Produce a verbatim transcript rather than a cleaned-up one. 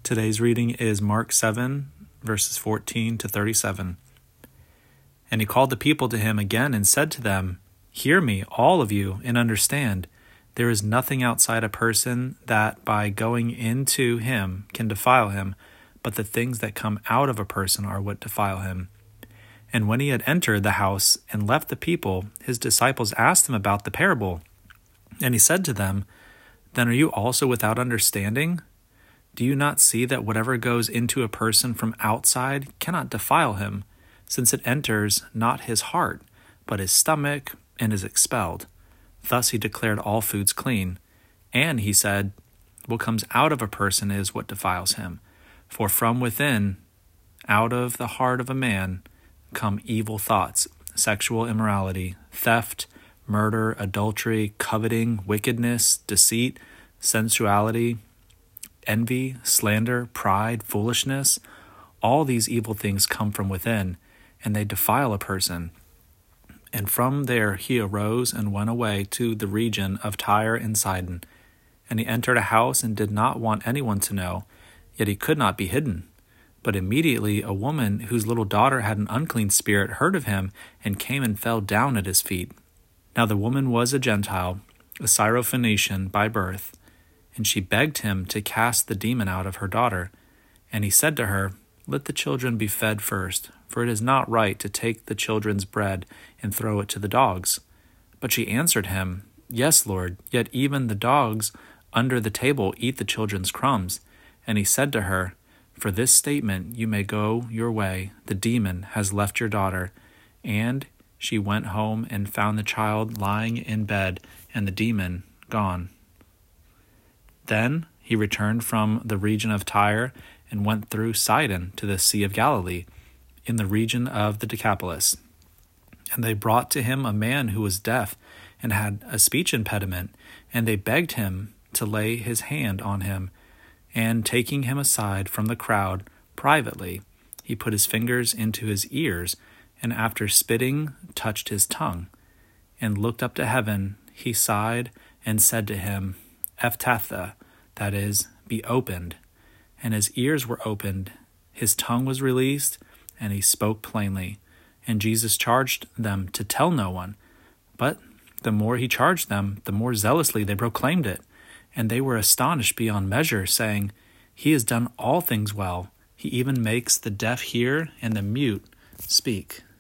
Today's reading is Mark seven, verses fourteen to thirty-seven. And he called the people to him again and said to them, "Hear me, all of you, and understand. There is nothing outside a person that by going into him can defile him, but the things that come out of a person are what defile him." And when he had entered the house and left the people, his disciples asked him about the parable. And he said to them, "Then are you also without understanding? Do you not see that whatever goes into a person from outside cannot defile him, since it enters not his heart, but his stomach, and is expelled? Thus he declared all foods clean. And he said, what comes out of a person is what defiles him. For from within, out of the heart of a man, come evil thoughts, sexual immorality, theft, murder, adultery, coveting, wickedness, deceit, sensuality, envy, slander, pride, foolishness. All these evil things come from within, and they defile a person." And from there he arose and went away to the region of Tyre and Sidon. And he entered a house and did not want anyone to know, yet he could not be hidden. But immediately a woman whose little daughter had an unclean spirit heard of him, and came and fell down at his feet. Now the woman was a Gentile, a Syrophoenician by birth, and she begged him to cast the demon out of her daughter. And he said to her, "Let the children be fed first, for it is not right to take the children's bread and throw it to the dogs." But she answered him, "Yes, Lord, yet even the dogs under the table eat the children's crumbs." And he said to her, "For this statement you may go your way. The demon has left your daughter." And she went home and found the child lying in bed, and the demon gone. Then he returned from the region of Tyre and went through Sidon to the Sea of Galilee, in the region of the Decapolis. And they brought to him a man who was deaf and had a speech impediment, and they begged him to lay his hand on him. And taking him aside from the crowd privately, he put his fingers into his ears, and after spitting, touched his tongue, and looked up to heaven. He sighed and said to him, "Ephphatha," that is, be opened. And his ears were opened, his tongue was released, and he spoke plainly. And Jesus charged them to tell no one. But the more he charged them, the more zealously they proclaimed it. And they were astonished beyond measure, saying, "He has done all things well. He even makes the deaf hear and the mute speak."